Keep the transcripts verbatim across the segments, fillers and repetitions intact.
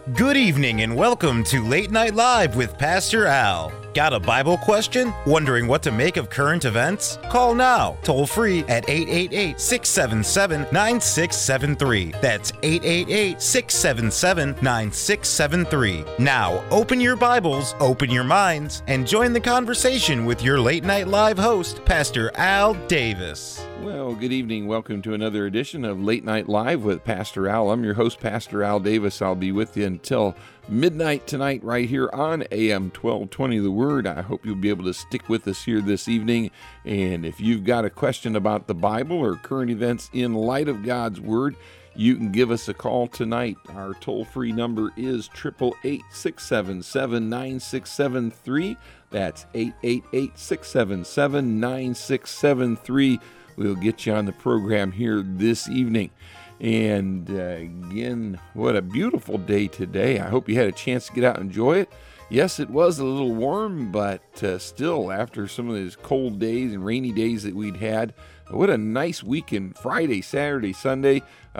Good evening and welcome to Late Night Live with Pastor Al. Got a Bible question? Wondering what to make of current events? Call now, toll free at eight eight eight, six seven seven, nine six seven three. That's eight eight eight, six seven seven, nine six seven three. Now, open your Bibles, open your minds, and join the conversation with your Late Night Live host, Pastor Al Davis. Well, good evening. Welcome to another edition of Late Night Live with Pastor Al. I'm your host, Pastor Al Davis. I'll be with you until midnight tonight right here on A M twelve twenty The Word. I hope you'll be able to stick with us here this evening. And if you've got a question about the Bible or current events in light of God's Word, you can give us a call tonight. Our toll-free number is eight eight eight, six seven seven, nine six seven three. That's eight eight eight, six seven seven, nine six seven three. We'll get you on the program here this evening. And uh, again, what a beautiful day today. I hope you had a chance to get out and enjoy it. Yes, it was a little warm, but uh, still, after some of those cold days and rainy days that we'd had, what a nice weekend. Friday, Saturday, Sunday,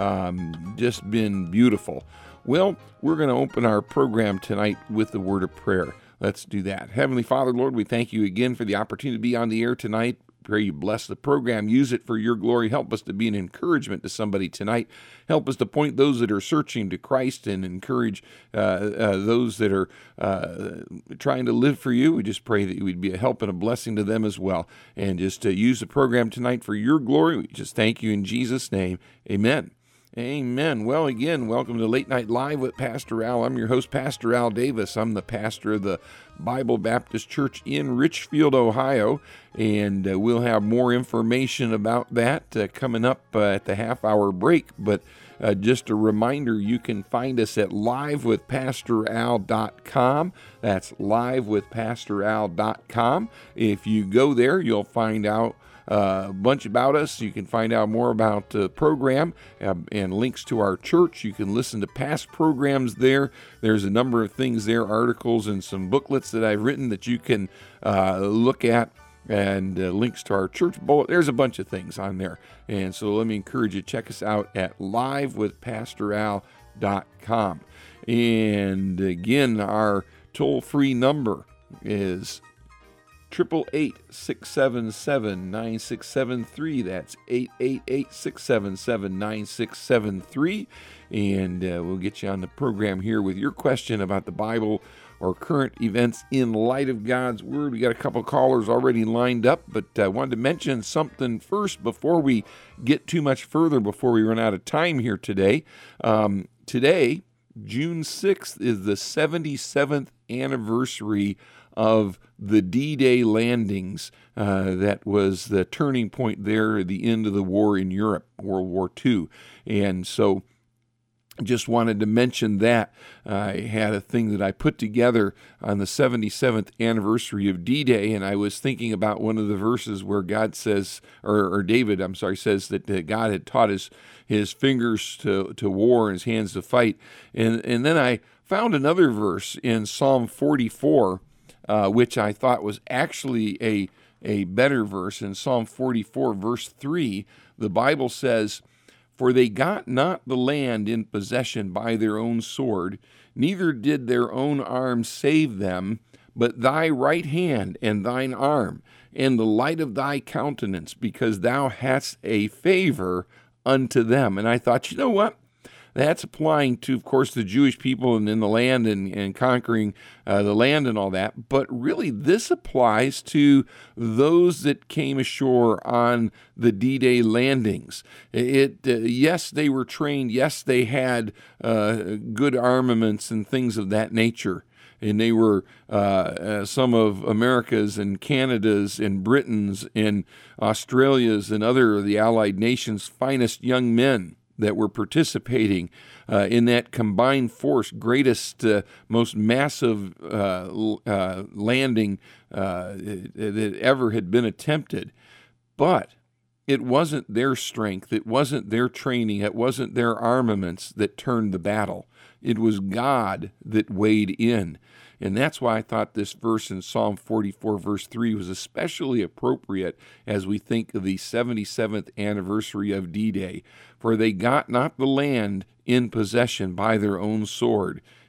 um, just been beautiful. Well, we're going to open our program tonight with the word of prayer. Let's do that. Heavenly Father, Lord, we thank you again for the opportunity to be on the air tonight. Pray you bless the program. Use it for your glory. Help us to be an encouragement to somebody tonight. Help us to point those that are searching to Christ and encourage uh, uh, those that are uh, trying to live for you. We just pray that you would be a help and a blessing to them as well. And just uh, use the program tonight for your glory. We just thank you in Jesus' name. Amen. Amen. Well, again, welcome to Late Night Live with Pastor Al. I'm your host, Pastor Al Davis. I'm the pastor of the Bible Baptist Church in Richfield, Ohio, and uh, we'll have more information about that uh, coming up uh, at the half-hour break. But uh, just a reminder, you can find us at live with pastor al dot com. That's live with pastor al dot com. If you go there, you'll find out Uh, a bunch about us. You can find out more about the program uh, and links to our church. You can listen to past programs there. There's a number of things there, articles and some booklets that I've written that you can uh, look at, and uh, links to our church bullet. There's a bunch of things on there. And so let me encourage you to check us out at live with pastor al dot com. And again, our toll-free number is eight eight eight, six seven seven, nine six seven three. That's eight eight eight, six seven seven, nine six seven three. And uh, we'll get you on the program here with your question about the Bible or current events in light of God's Word. We got a couple callers already lined up, but I uh, wanted to mention something first before we get too much further, before we run out of time here today. Um, today, June sixth, is the seventy-seventh anniversary of the D-Day landings. Uh, that was the turning point there at the end of the war in Europe, World War Two. And so just wanted to mention that. I had a thing that I put together on the seventy-seventh anniversary of D-Day, and I was thinking about one of the verses where God says, or, or David, I'm sorry, says that uh, God had taught his, his fingers to, to war and his hands to fight. And, and then I found another verse in Psalm forty-four, Uh, which I thought was actually a, a better verse. In Psalm forty-four, verse three, the Bible says, "For they got not the land in possession by their own sword, neither did their own arm save them, but thy right hand and thine arm, and the light of thy countenance, because thou hadst a favor unto them." And I thought, you know what? That's applying to, of course, the Jewish people and in the land and, and conquering uh, the land and all that. But really, this applies to those that came ashore on the D-Day landings. It, uh, yes, they were trained. Yes, they had uh, good armaments and things of that nature. And they were uh, uh, some of America's and Canada's and Britain's and Australia's and other of the Allied nations' finest young men that were participating uh, in that combined force, greatest, uh, most massive uh, uh, landing uh, that ever had been attempted. But it wasn't their strength, it wasn't their training, it wasn't their armaments that turned the battle. It was God that weighed in. And that's why I thought this verse in Psalm forty-four, verse three, was especially appropriate as we think of the seventy-seventh anniversary of D-Day. For they got not the land in possession by their own sword,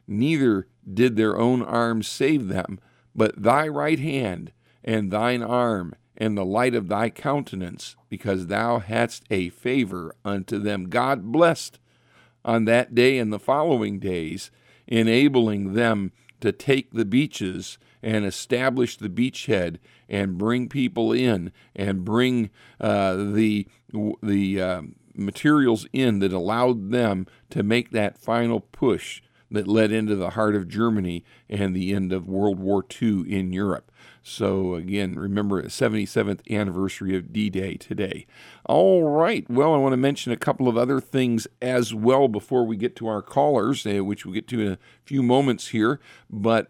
neither did their own arms save them, but thy right hand and thine arm and the light of thy countenance, because thou hadst a favor unto them. God blessed on that day and the following days, enabling them to take the beaches and establish the beachhead and bring people in and bring uh, the the uh, materials in that allowed them to make that final push that led into the heart of Germany and the end of World War Two in Europe. So again, remember the seventy-seventh anniversary of D-Day today. All right, well, I want to mention a couple of other things as well before we get to our callers, uh, which we'll get to in a few moments here. But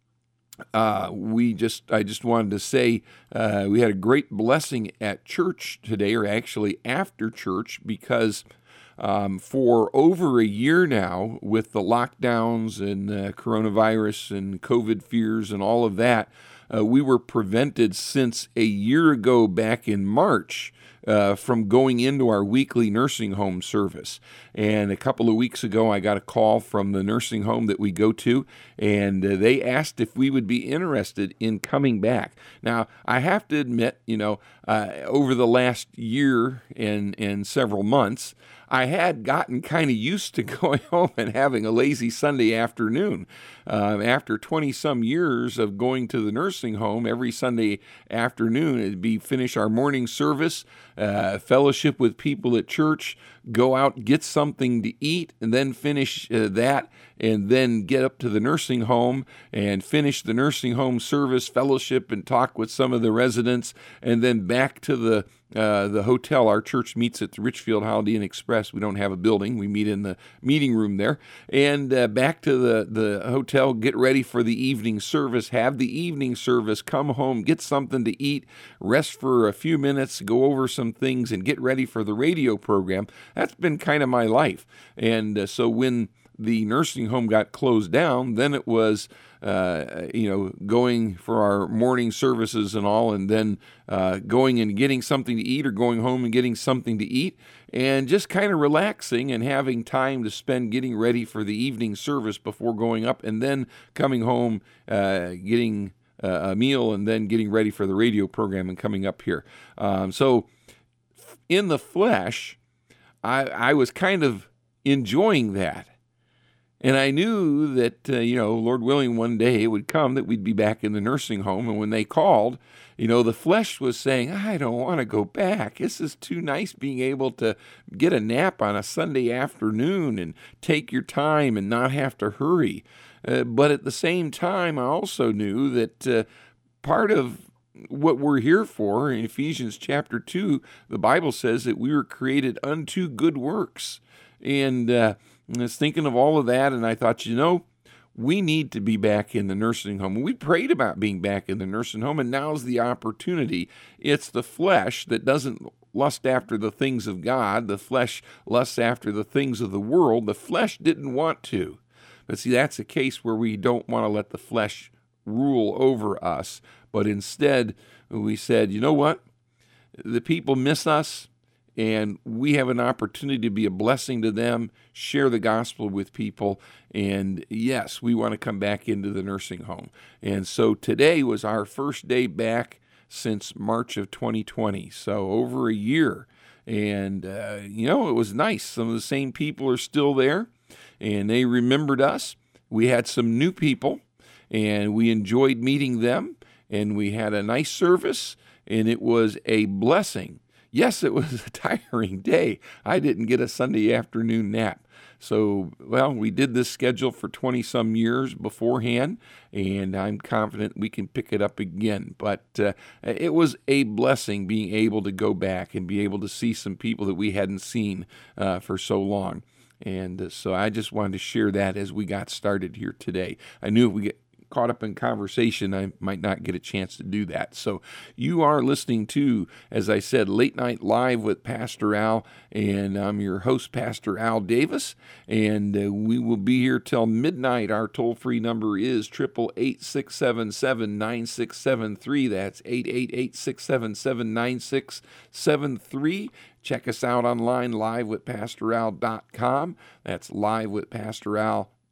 uh, we just, I just wanted to say uh, we had a great blessing at church today, or actually after church, because Um, for over a year now, with the lockdowns and uh, coronavirus and COVID fears and all of that, uh, we were prevented since a year ago back in March uh, from going into our weekly nursing home service. And a couple of weeks ago, I got a call from the nursing home that we go to, and uh, they asked if we would be interested in coming back. Now, I have to admit, you know, uh, over the last year and, and several months, I had gotten kind of used to going home and having a lazy Sunday afternoon. Uh, after twenty-some years of going to the nursing home every Sunday afternoon, it'd be finish our morning service, uh, fellowship with people at church, go out, get something to eat, and then finish uh, that, and then get up to the nursing home and finish the nursing home service, fellowship, and talk with some of the residents, and then back to the Uh, the hotel. Our church meets at the Richfield Holiday Inn Express. We don't have a building. We meet in the meeting room there. And uh, back to the, the hotel, get ready for the evening service, have the evening service, come home, get something to eat, rest for a few minutes, go over some things, and get ready for the radio program. That's been kind of my life. And uh, so when the nursing home got closed down, then it was, uh, you know, going for our morning services and all, and then uh, going and getting something to eat, or going home and getting something to eat, and just kind of relaxing and having time to spend getting ready for the evening service before going up, and then coming home, uh, getting uh, a meal, and then getting ready for the radio program and coming up here. Um, so in the flesh, I, I was kind of enjoying that. And I knew that, uh, you know, Lord willing, one day it would come that we'd be back in the nursing home. And when they called, you know, the flesh was saying, I don't want to go back. This is too nice, being able to get a nap on a Sunday afternoon and take your time and not have to hurry. Uh, but at the same time, I also knew that uh, part of what we're here for, in Ephesians chapter two, the Bible says that we were created unto good works. And uh, I was thinking of all of that, and I thought, you know, we need to be back in the nursing home. We prayed about being back in the nursing home, and now's the opportunity. It's the flesh that doesn't lust after the things of God. The flesh lusts after the things of the world. The flesh didn't want to. But see, that's a case where we don't want to let the flesh rule over us. But instead, we said, you know what? The people miss us, and we have an opportunity to be a blessing to them, share the gospel with people, and yes, we want to come back into the nursing home. And so today was our first day back since March of twenty twenty, so over a year. And, uh, you know, it was nice. Some of the same people are still there, and they remembered us. We had some new people, and we enjoyed meeting them, and we had a nice service, and it was a blessing. Yes, it was a tiring day. I didn't get a Sunday afternoon nap. So, well, we did this schedule for twenty-some years beforehand, and I'm confident we can pick it up again. But uh, it was a blessing being able to go back and be able to see some people that we hadn't seen uh, for so long. And uh, so I just wanted to share that as we got started here today. I knew if we get caught up in conversation, I might not get a chance to do that. So you are listening to, as I said, Late Night Live with Pastor Al, and I'm your host, Pastor Al Davis, and uh, we will be here till midnight. Our toll-free number is eight eight eight, six seven seven, nine six seven three. That's eight eight eight, six seven seven, nine six seven three. Check us out online, live with pastor al dot com. That's live with pastor al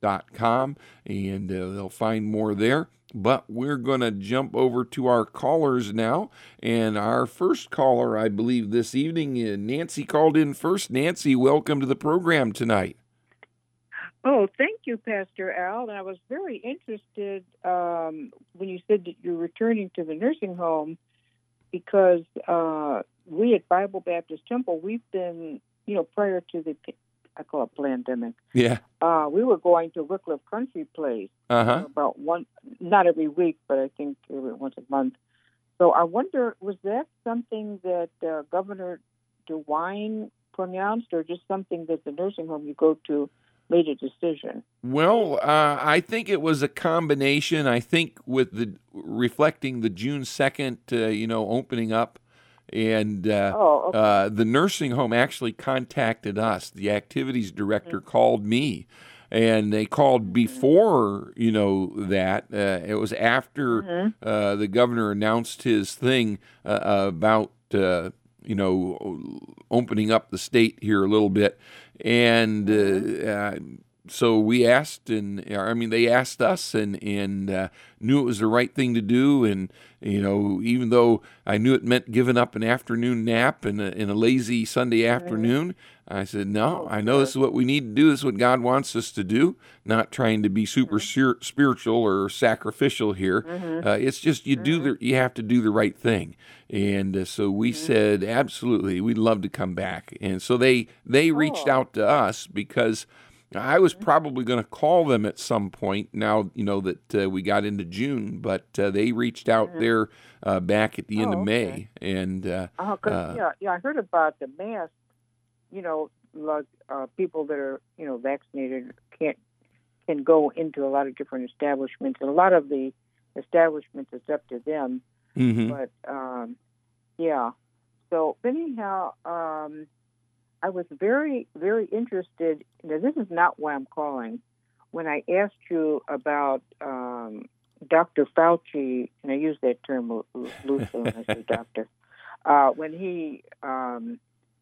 dot com, and uh, they'll find more there. But we're going to jump over to our callers now. And our first caller, I believe, this evening, uh, Nancy called in first. Nancy, welcome to the program tonight. Oh, thank you, Pastor Al. And I was very interested um, when you said that you're returning to the nursing home because uh, we at Bible Baptist Temple, we've been, you know, prior to the, I call it pandemic. Yeah. Uh, we were going to Wycliffe Country Place uh-huh. about one, not every week, but I think every once a month. So I wonder, was that something that uh, Governor DeWine pronounced, or just something that the nursing home you go to made a decision? Well, uh, I think it was a combination. I think with the reflecting the June second, uh, you know, opening up. And uh, oh, okay. uh, the nursing home actually contacted us. The activities director mm-hmm. called me, and they called before, you know, that. Uh, it was after mm-hmm. uh, the governor announced his thing uh, about, uh, you know, opening up the state here a little bit. And uh, uh, so we asked, and I mean, they asked us, and and uh, knew it was the right thing to do. And you know, even though I knew it meant giving up an afternoon nap and a, and a lazy Sunday afternoon, I said, no, I know this is what we need to do. This is what God wants us to do. Not trying to be super mm-hmm. spiritual or sacrificial here. Mm-hmm. Uh, it's just you mm-hmm. do the you have to do the right thing. And uh, so we mm-hmm. said, absolutely, we'd love to come back. And so they they reached oh. out to us because I was probably going to call them at some point now, you know, that uh, we got into June, but uh, they reached out mm-hmm. there uh, back at the end oh, of May. Okay. And uh, uh, uh, yeah, yeah, I heard about the mask, you know, like uh, people that are, you know, vaccinated can't can go into a lot of different establishments. And a lot of the establishments, it's up to them. mm-hmm. But, um, yeah. So anyhow, um, I was very, very interested. Now, this is not why I'm calling. When I asked you about um, Doctor Fauci, and I use that term lo- loosely when I say doctor, uh, when he, um,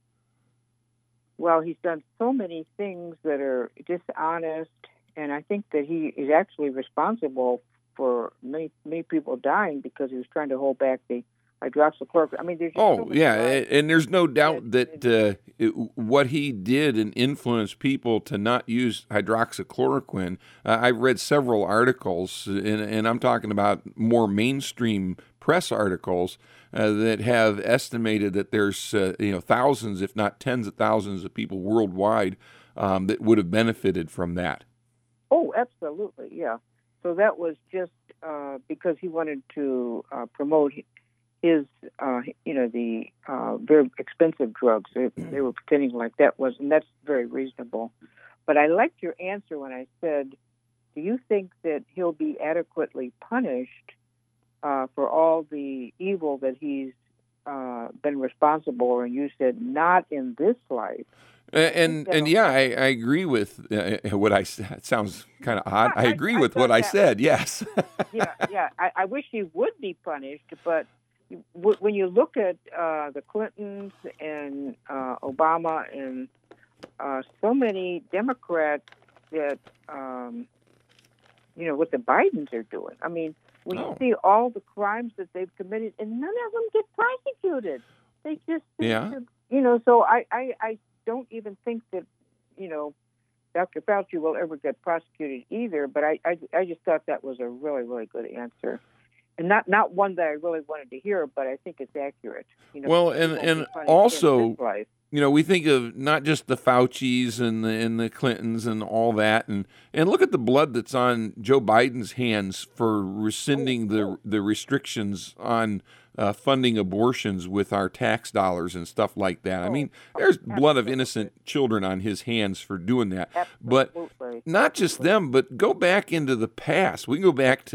well, he's done so many things that are dishonest, and I think that he is actually responsible for many, many people dying because he was trying to hold back the hydroxychloroquine. I mean, there's just oh so yeah, lies. And there's no doubt that uh, it, what he did and influenced people to not use hydroxychloroquine. Uh, I've read several articles, and, and I'm talking about more mainstream press articles uh, that have estimated that there's uh, you know thousands, if not tens of thousands, of people worldwide um, that would have benefited from that. Oh, absolutely, yeah. So that was just uh, because he wanted to uh, promote his, uh, you know, the uh, very expensive drugs. They, they were pretending like that was, and that's very reasonable. But I liked your answer when I said, do you think that he'll be adequately punished uh, for all the evil that he's uh, been responsible for? And you said, not in this life. And and, and yeah, I, I agree with uh, what I said. It sounds kind of odd. I, I agree I, with I what I said, was, yes. yeah, yeah. I, I wish he would be punished, but when you look at uh, the Clintons and uh, Obama and uh, so many Democrats that, um, you know, what the Bidens are doing. I mean, when oh. you see all the crimes that they've committed, and none of them get prosecuted. They just, yeah. you know, so I, I, I don't even think that, you know, Doctor Fauci will ever get prosecuted either, but I, I, I just thought that was a really, really good answer. And not, not one that I really wanted to hear, but I think it's accurate. You know, well, and and also, you know, we think of not just the Faucis and the, and the Clintons and all that, and, and look at the blood that's on Joe Biden's hands for rescinding oh, the the restrictions on uh, funding abortions with our tax dollars and stuff like that. Oh, I mean, there's absolutely. blood of innocent children on his hands for doing that. Absolutely. But not just them, but go back into the past. We can go back to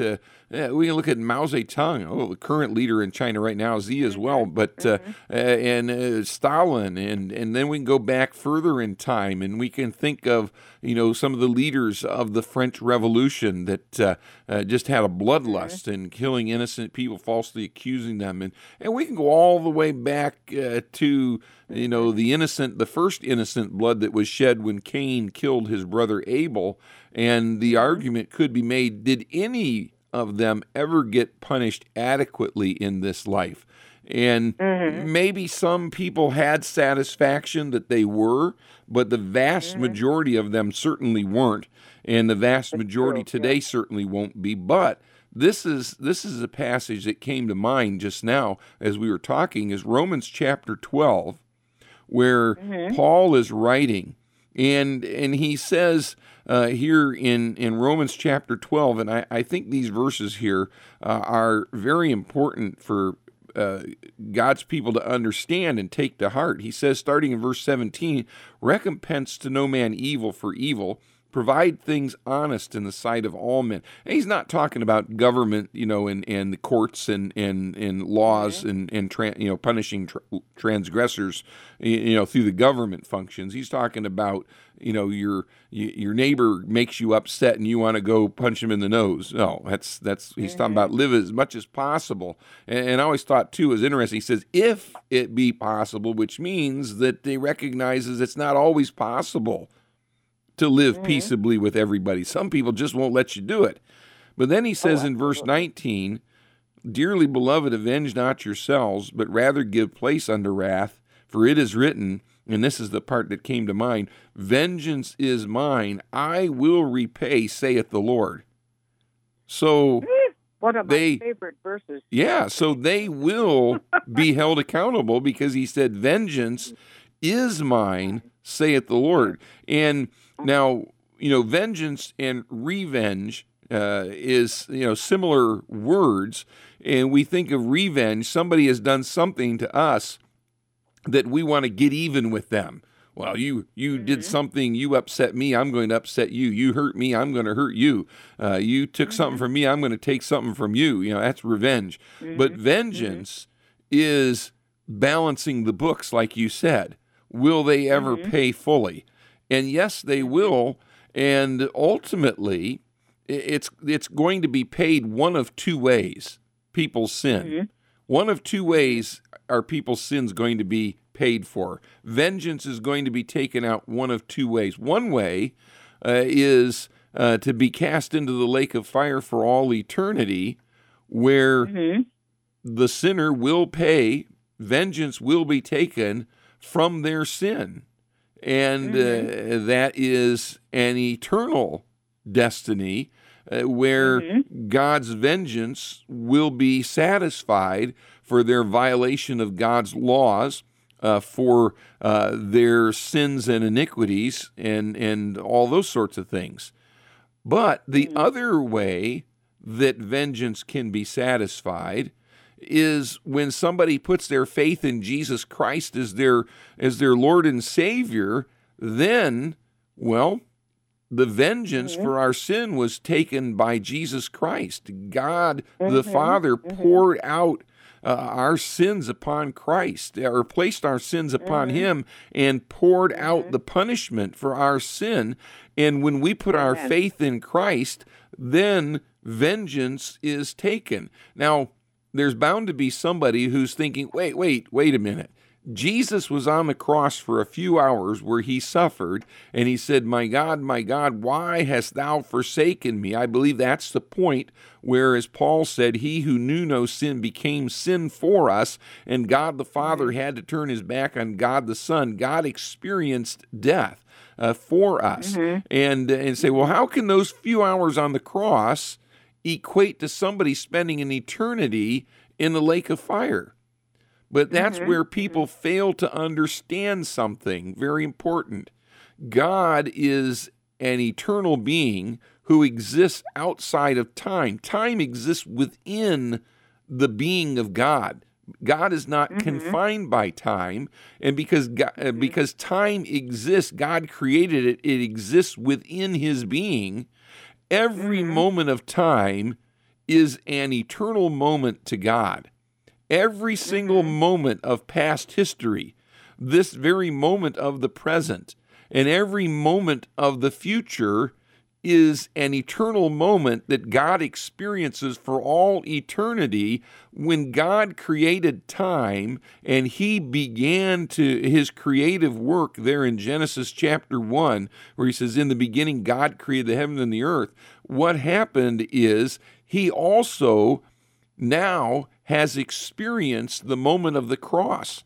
uh, we can look at Mao Zedong, oh, the current leader in China right now, Xi as well, but uh, uh, and uh, Stalin, and and then we can go back further in time, and we can think of, you know, some of the leaders of the French Revolution that uh, uh, just had a bloodlust and killing innocent people, falsely accusing them, and and we can go all the way back uh, to, you know, the innocent, the first innocent blood that was shed when Cain killed his brother Abel, and the argument could be made: did any of them ever get punished adequately in this life? And mm-hmm. maybe some people had satisfaction that they were, but the vast mm-hmm. majority of them certainly weren't, and the vast That's majority true, today yeah. certainly won't be. But this is this is a passage that came to mind just now as we were talking, is Romans chapter twelve, where mm-hmm. Paul is writing, and and he says uh, here in, in Romans chapter twelve, and I, I think these verses here uh, are very important for uh, God's people to understand and take to heart. He says, starting in verse seventeen, recompense to no man evil for evil, provide things honest in the sight of all men. And he's not talking about government, you know, and, and the courts and, and, and laws mm-hmm. and, and tra- you know, punishing tra- transgressors, you know, through the government functions. He's talking about, you know, your your neighbor makes you upset and you want to go punch him in the nose. No, that's that's he's mm-hmm. talking about live as much as possible. And, and I always thought too, is interesting. He says, if it be possible, which means that they recognizes it's not always possible to live mm-hmm. peaceably with everybody. Some people just won't let you do it. But then he says oh, in verse nineteen, dearly beloved, avenge not yourselves, but rather give place unto wrath, for it is written, and this is the part that came to mind, vengeance is mine, I will repay, saith the Lord. So one of they, my favorite verses. Yeah, so they will be held accountable, because he said, vengeance is mine, saith the Lord. And now, you know, vengeance and revenge uh, is, you know, similar words. And we think of revenge, somebody has done something to us that we want to get even with them. Well, you you mm-hmm. did something, you upset me, I'm going to upset you. You hurt me, I'm going to hurt you. Uh, you took mm-hmm. something from me, I'm going to take something from you. You know, that's revenge. Mm-hmm. But vengeance mm-hmm. is balancing the books, like you said. Will they ever mm-hmm. pay fully? And yes, they will. And ultimately, it's it's going to be paid one of two ways, people's sin. Mm-hmm. One of two ways are people's sins going to be paid for. Vengeance is going to be taken out one of two ways. One way uh, is uh, to be cast into the lake of fire for all eternity, where mm-hmm. the sinner will pay, vengeance will be taken from their sin. And mm-hmm. uh, that is an eternal destiny uh, where mm-hmm. God's vengeance will be satisfied for their violation of God's laws, uh, for uh, their sins and iniquities, and, and all those sorts of things. But the mm-hmm. other way that vengeance can be satisfied is when somebody puts their faith in Jesus Christ as their as their Lord and Savior. Then, well, the vengeance mm-hmm. for our sin was taken by Jesus Christ. God mm-hmm. the Father mm-hmm. poured out uh, our sins upon Christ, or placed our sins upon mm-hmm. Him, and poured mm-hmm. out the punishment for our sin. And when we put Amen. Our faith in Christ, then vengeance is taken. Now, there's bound to be somebody who's thinking, wait, wait, wait a minute. Jesus was on the cross for a few hours where he suffered, and he said, my God, my God, why hast thou forsaken me? I believe that's the point where, as Paul said, he who knew no sin became sin for us, and God the Father had to turn his back on God the Son. God experienced death uh, for us. Mm-hmm. And, and say, well, how can those few hours on the cross equate to somebody spending an eternity in the lake of fire? But that's mm-hmm. where people mm-hmm. fail to understand something very important. God is an eternal being who exists outside of time. Time exists within the being of God. God is not mm-hmm. confined by time, and because God, mm-hmm. because time exists, God created it, it exists within his being. Every mm-hmm. moment of time is an eternal moment to God. Every single Mm-hmm. moment of past history, this very moment of the present, and every moment of the future is an eternal moment that God experiences for all eternity. When God created time and he began to his creative work there in Genesis chapter one, where he says, in the beginning, God created the heaven and the earth. What happened is he also now has experienced the moment of the cross.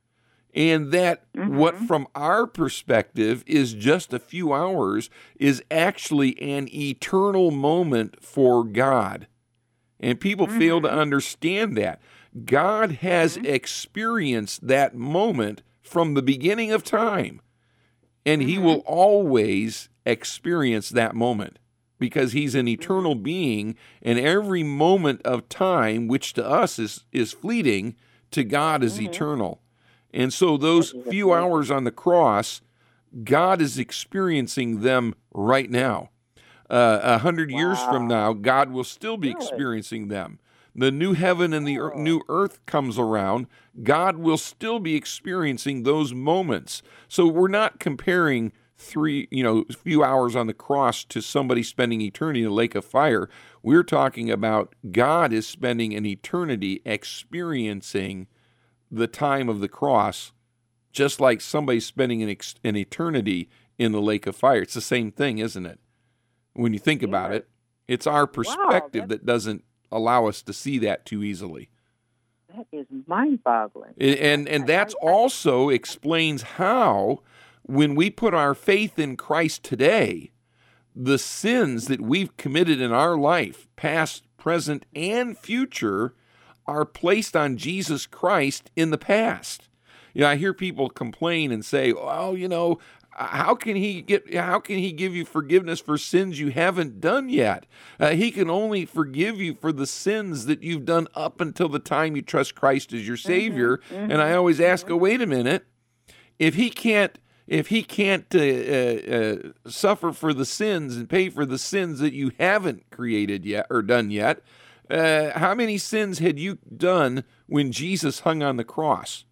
And that Mm-hmm. what from our perspective is just a few hours is actually an eternal moment for God. And people Mm-hmm. fail to understand that. God has Mm-hmm. experienced that moment from the beginning of time. And he Mm-hmm. will always experience that moment because he's an eternal Mm-hmm. being, and every moment of time, which to us is, is fleeting, to God is Mm-hmm. eternal. And so That those is few amazing. hours on the cross, God is experiencing them right now. Uh, a hundred years from now, Wow. God will still be Really? experiencing them. The new heaven and the ear- Oh. new earth comes around, God will still be experiencing those moments. So we're not comparing three, you know, few hours on the cross to somebody spending eternity in a lake of fire. We're talking about God is spending an eternity experiencing the time of the cross, just like somebody spending an, ex- an eternity in the lake of fire. It's the same thing, isn't it? When you think about Yes. it, it's our Wow. perspective That that doesn't allow us to see that too easily. that is mind-boggling. And and, and I, that's I, I also explains how, when we put our faith in Christ today, the sins that we've committed in our life, past, present, and future, are placed on Jesus Christ in the past. You know, I hear people complain and say, "Well, you know, how can he get? How can he give you forgiveness for sins you haven't done yet? Uh, he can only forgive you for the sins that you've done up until the time you trust Christ as your Savior." Mm-hmm. And I Mm-hmm. always ask, Mm-hmm. "Oh, wait a minute! If he can't." If he can't uh, uh, uh, suffer for the sins and pay for the sins that you haven't created yet or done yet, uh, how many sins had you done when Jesus hung on the cross?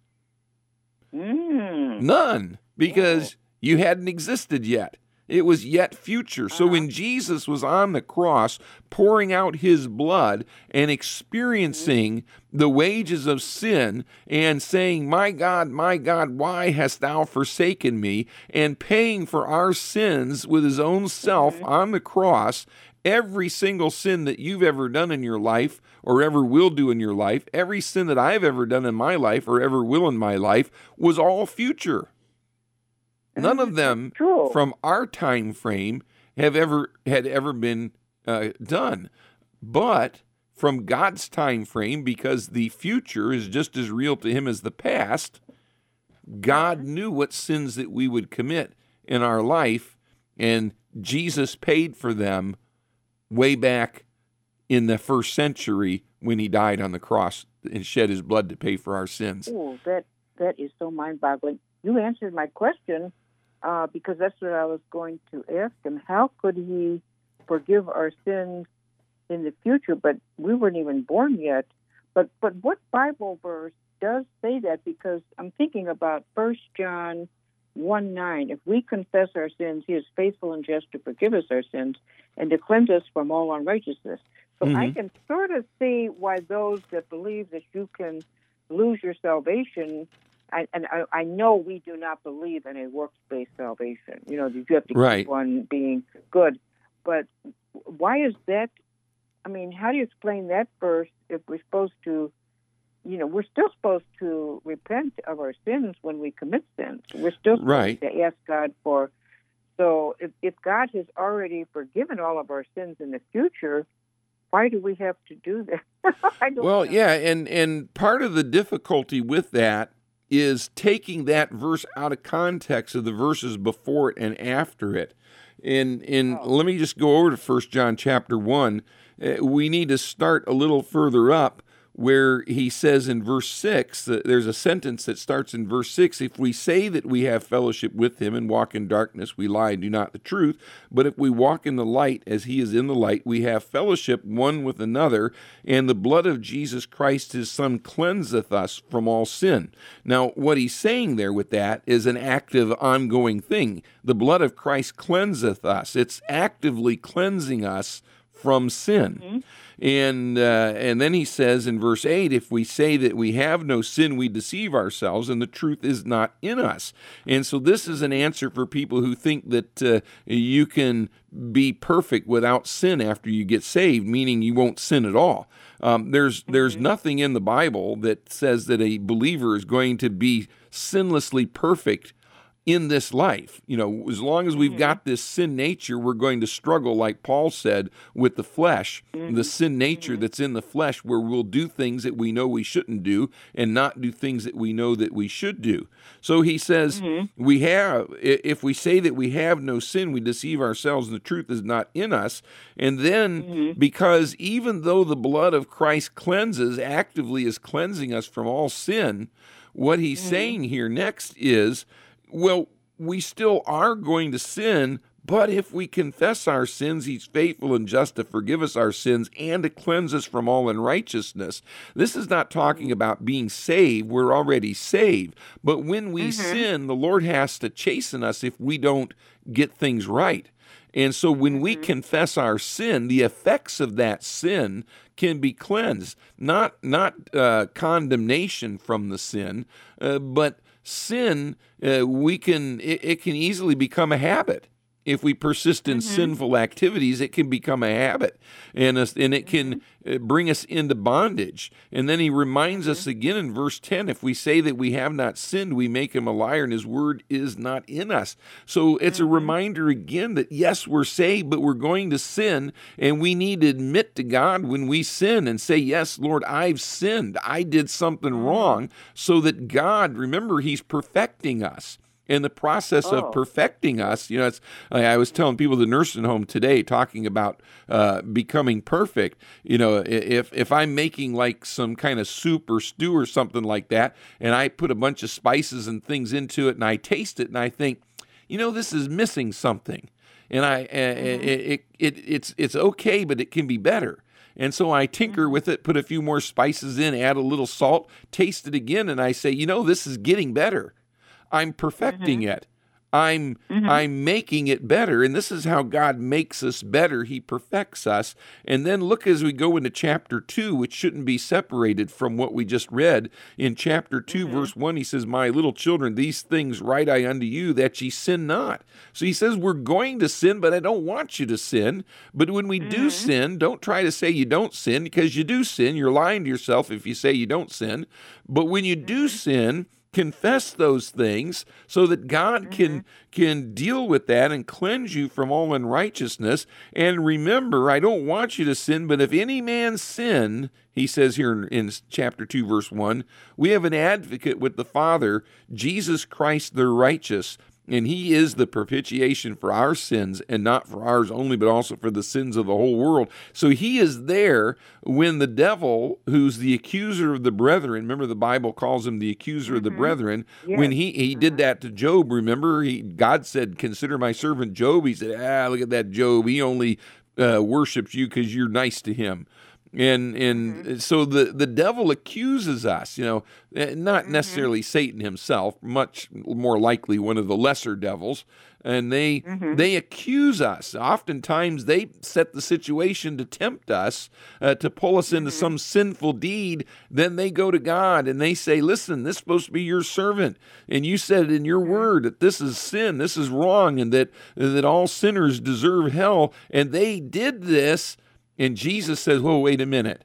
Mm. None, Oh. because you hadn't existed yet. It was yet future. So Uh-huh. when Jesus was on the cross, pouring out his blood and Mm-hmm. experiencing the wages of sin and saying, "My God, my God, why hast thou forsaken me?" and paying for our sins with his own self Mm-hmm. on the cross, every single sin that you've ever done in your life or ever will do in your life, every sin that I've ever done in my life or ever will in my life, was all future. None of Mm, them true. from our time frame have ever had ever been uh, done. But from God's time frame, because the future is just as real to him as the past, God knew what sins that we would commit in our life, and Jesus paid for them way back in the first century when he died on the cross and shed his blood to pay for our sins. Oh, that that is so mind-boggling. You answered my question uh, because that's what I was going to ask him. How could he forgive our sins in the future? But we weren't even born yet. But but what Bible verse does say that? Because I'm thinking about First John one nine. If we confess our sins, he is faithful and just to forgive us our sins and to cleanse us from all unrighteousness. So I Mhm. can sort of see why those that believe that you can lose your salvation, I, and I, I know we do not believe in a works-based salvation. You know, that you have to Right. keep on being good. But why is that? I mean, how do you explain that verse if we're supposed to, you know, we're still supposed to repent of our sins when we commit sins. We're still supposed Right. to ask God for. So if, if God has already forgiven all of our sins in the future, why do we have to do that? I don't Well, know. yeah, and and part of the difficulty with that is taking that verse out of context of the verses before it and after it. And and Oh. let me just go over to First John chapter one. Uh, we need to start a little further up where he says in verse six, that there's a sentence that starts in verse six, if we say that we have fellowship with him and walk in darkness, we lie and do not the truth. But if we walk in the light as he is in the light, we have fellowship one with another, and the blood of Jesus Christ his Son cleanseth us from all sin. Now, what he's saying there with that is an active, ongoing thing. The blood of Christ cleanseth us. It's actively cleansing us from sin. Mm-hmm. And uh, and then he says in verse eight, if we say that we have no sin, we deceive ourselves, and the truth is not in us. And so this is an answer for people who think that uh, you can be perfect without sin after you get saved, meaning you won't sin at all. Um, there's there's nothing in the Bible that says that a believer is going to be sinlessly perfect in this life. You know, as long as we've mm-hmm. got this sin nature, we're going to struggle, like Paul said, with the flesh, mm-hmm. the sin nature mm-hmm. that's in the flesh, where we'll do things that we know we shouldn't do and not do things that we know that we should do. So he says, mm-hmm. we have, if we say that we have no sin, we deceive ourselves and the truth is not in us. And then mm-hmm. because even though the blood of Christ cleanses, actively is cleansing us from all sin, what he's mm-hmm. saying here next is, well, we still are going to sin, but if we confess our sins, he's faithful and just to forgive us our sins and to cleanse us from all unrighteousness. This is not talking about being saved. We're already saved. But when we mm-hmm. sin, the Lord has to chasten us if we don't get things right. And so when we confess our sin, the effects of that sin can be cleansed. Not, not uh, condemnation from the sin, uh, but sin, uh, we can it, it can easily become a habit. If we persist in mm-hmm. sinful activities, it can become a habit, and uh, and it can uh, bring us into bondage. And then he reminds mm-hmm. us again in verse ten, if we say that we have not sinned, we make him a liar, and his word is not in us. So it's mm-hmm. a reminder again that, yes, we're saved, but we're going to sin, and we need to admit to God when we sin and say, yes, Lord, I've sinned. I did something mm-hmm. wrong, so that God, remember, he's perfecting us. In the process oh. of perfecting us, you know, it's. I was telling people at the nursing home today, talking about uh, becoming perfect. You know, if if I'm making like some kind of soup or stew or something like that, and I put a bunch of spices and things into it, and I taste it, and I think, you know, this is missing something, and I mm-hmm. it, it it it's it's okay, but it can be better. And so I tinker with it, put a few more spices in, add a little salt, taste it again, and I say, you know, this is getting better. I'm perfecting mm-hmm. it. I'm mm-hmm. I'm making it better. And this is how God makes us better. He perfects us. And then look as we go into chapter two, which shouldn't be separated from what we just read. In chapter two, mm-hmm. verse one, he says, my little children, these things write I unto you, that ye sin not. So he says, we're going to sin, but I don't want you to sin. But when we mm-hmm. do sin, don't try to say you don't sin, because you do sin. You're lying to yourself if you say you don't sin. But when you do sin, confess those things so that God can mm-hmm. can deal with that and cleanse you from all unrighteousness. And remember, I don't want you to sin, but if any man sin, he says here in, in chapter two, verse one, we have an advocate with the Father, Jesus Christ the righteous. And he is the propitiation for our sins, and not for ours only, but also for the sins of the whole world. So he is there when the devil, who's the accuser of the brethren, remember the Bible calls him the accuser mm-hmm. of the brethren, yes. when he, he did that to Job, remember, he, God said, consider my servant Job. He said, ah, look at that Job. He only uh, worships you because you're nice to him. And and mm-hmm. so the, the devil accuses us, you know, not necessarily mm-hmm. Satan himself, much more likely one of the lesser devils, and they mm-hmm. they accuse us. Oftentimes they set the situation to tempt us, uh, to pull us into mm-hmm. some sinful deed. Then they go to God and they say, listen, this is supposed to be your servant, and you said in your word that this is sin, this is wrong, and that that all sinners deserve hell, and they did this. And Jesus says, whoa, wait a minute.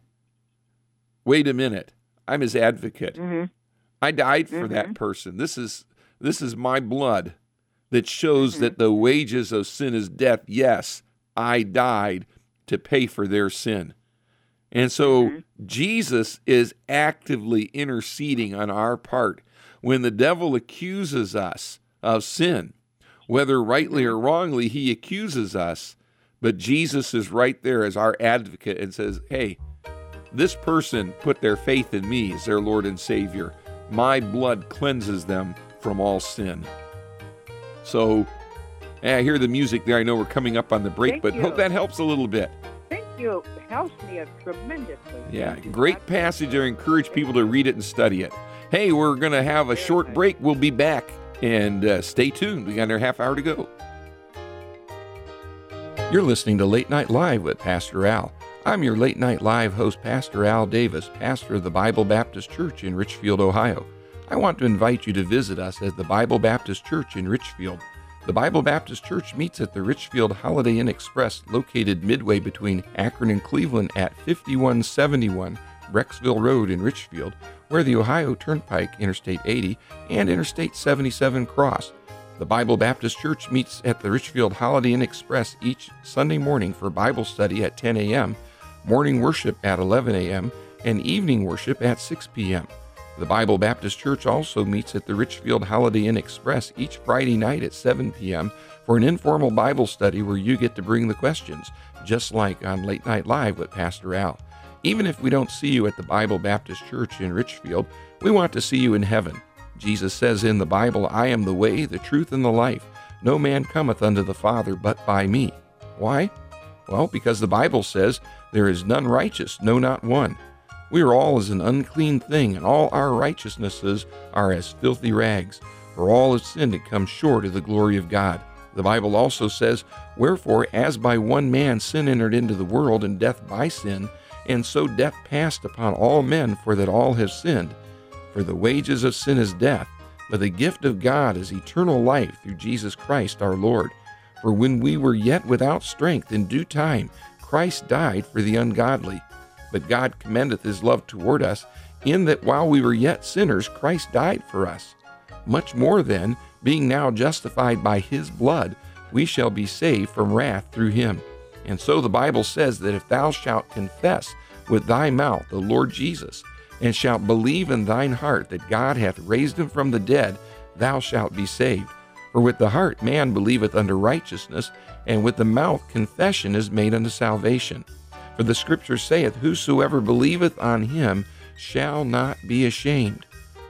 Wait a minute. I'm his advocate. Mm-hmm. I died for mm-hmm. that person. This is this is my blood that shows mm-hmm. that the wages of sin is death. Yes, I died to pay for their sin. And so mm-hmm. Jesus is actively interceding on our part. When the devil accuses us of sin, whether rightly or wrongly, he accuses us. But Jesus is right there as our advocate and says, hey, this person put their faith in me as their Lord and Savior. My blood cleanses them from all sin. So, I hear the music there. I know we're coming up on the break, Thank but you. hope that helps a little bit. Thank you. It helps me tremendously. Yeah, Thank you. great passage. I encourage people to read it and study it. Hey, we're going to have a short break. We'll be back, and uh, stay tuned. We got another half hour to go. You're listening to Late Night Live with Pastor Al. I'm your Late Night Live host, Pastor Al Davis, pastor of the Bible Baptist Church in Richfield, Ohio. I want to invite you to visit us at the Bible Baptist Church in Richfield. The Bible Baptist Church meets at the Richfield Holiday Inn Express, located midway between Akron and Cleveland at fifty-one seventy-one Brecksville Road in Richfield, where the Ohio Turnpike, Interstate eighty, and Interstate seventy-seven cross. The Bible Baptist Church meets at the Richfield Holiday Inn Express each Sunday morning for Bible study at ten a.m., morning worship at eleven a.m., and evening worship at six p.m. The Bible Baptist Church also meets at the Richfield Holiday Inn Express each Friday night at seven p.m. for an informal Bible study where you get to bring the questions, just like on Late Night Live with Pastor Al. Even if we don't see you at the Bible Baptist Church in Richfield, we want to see you in heaven. Jesus says in the Bible, I am the way, the truth, and the life. No man cometh unto the Father but by me. Why? Well, because the Bible says, there is none righteous, no, not one. We are all as an unclean thing, and all our righteousnesses are as filthy rags. For all have sinned and come short of the glory of God. The Bible also says, wherefore, as by one man sin entered into the world, and death by sin, and so death passed upon all men, for that all have sinned. For the wages of sin is death, but the gift of God is eternal life through Jesus Christ our Lord. For when we were yet without strength, in due time Christ died for the ungodly. But God commendeth his love toward us, in that while we were yet sinners, Christ died for us. Much more then, being now justified by his blood, we shall be saved from wrath through him. And so the Bible says that if thou shalt confess with thy mouth the Lord Jesus, and shalt believe in thine heart that God hath raised him from the dead, thou shalt be saved. For with the heart man believeth unto righteousness, and with the mouth confession is made unto salvation. For the Scripture saith, whosoever believeth on him shall not be ashamed.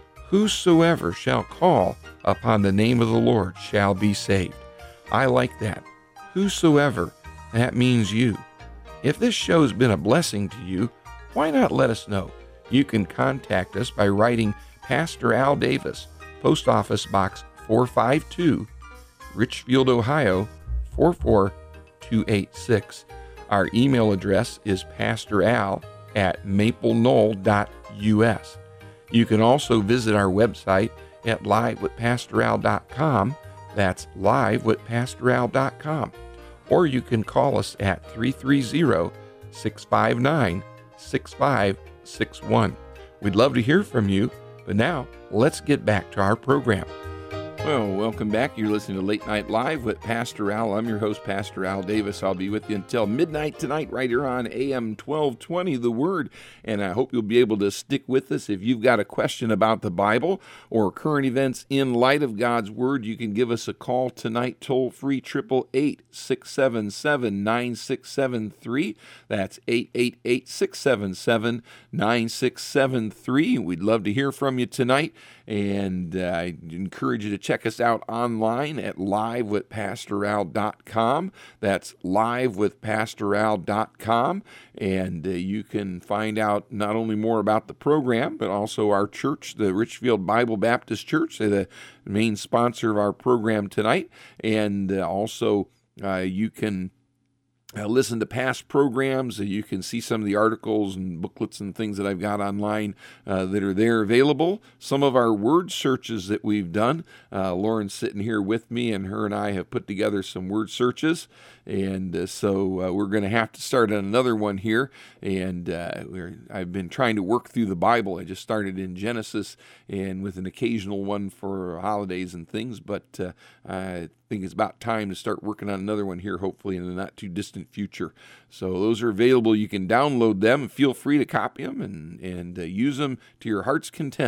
Whosoever shall call upon the name of the Lord shall be saved. I like that. Whosoever, that means you. If this show's been a blessing to you, why not let us know? You can contact us by writing Pastor Al Davis, Post Office Box four five two, Richfield, Ohio four four two eight six. Our email address is pastoral at maple knoll dot u s. You can also visit our website at live with pastor al dot com. That's live with pastor al dot com. Or you can call us at three three zero, six five nine, six five six one. We'd love to hear from you, but now let's get back to our program. Well, welcome back. You're listening to Late Night Live with Pastor Al. I'm your host, Pastor Al Davis. I'll be with you until midnight tonight right here on A M twelve twenty, The Word, and I hope you'll be able to stick with us. If you've got a question about the Bible or current events in light of God's Word, you can give us a call tonight, toll-free, eight eight eight, six seven seven, nine six seven three. That's eight eight eight, six seven seven, nine six seven three. We'd love to hear from you tonight, and uh, I encourage you to check us out online at live with pastor al dot com. That's live with pastor al dot com, and uh, you can find out not only more about the program, but also our church, the Richfield Bible Baptist Church, the main sponsor of our program tonight, and uh, also uh, you can Uh, listen to past programs. Uh, you can see some of the articles and booklets and things that I've got online uh, that are there available. Some of our word searches that we've done. Uh, Lauren's sitting here with me, and her and I have put together some word searches. And uh, so uh, we're going to have to start on another one here. And uh, we're, I've been trying to work through the Bible. I just started in Genesis, and with an occasional one for holidays and things. But uh, I think it's about time to start working on another one here, hopefully in the not too distant future. So those are available. You can download them and feel free to copy them and, and uh, use them to your heart's content.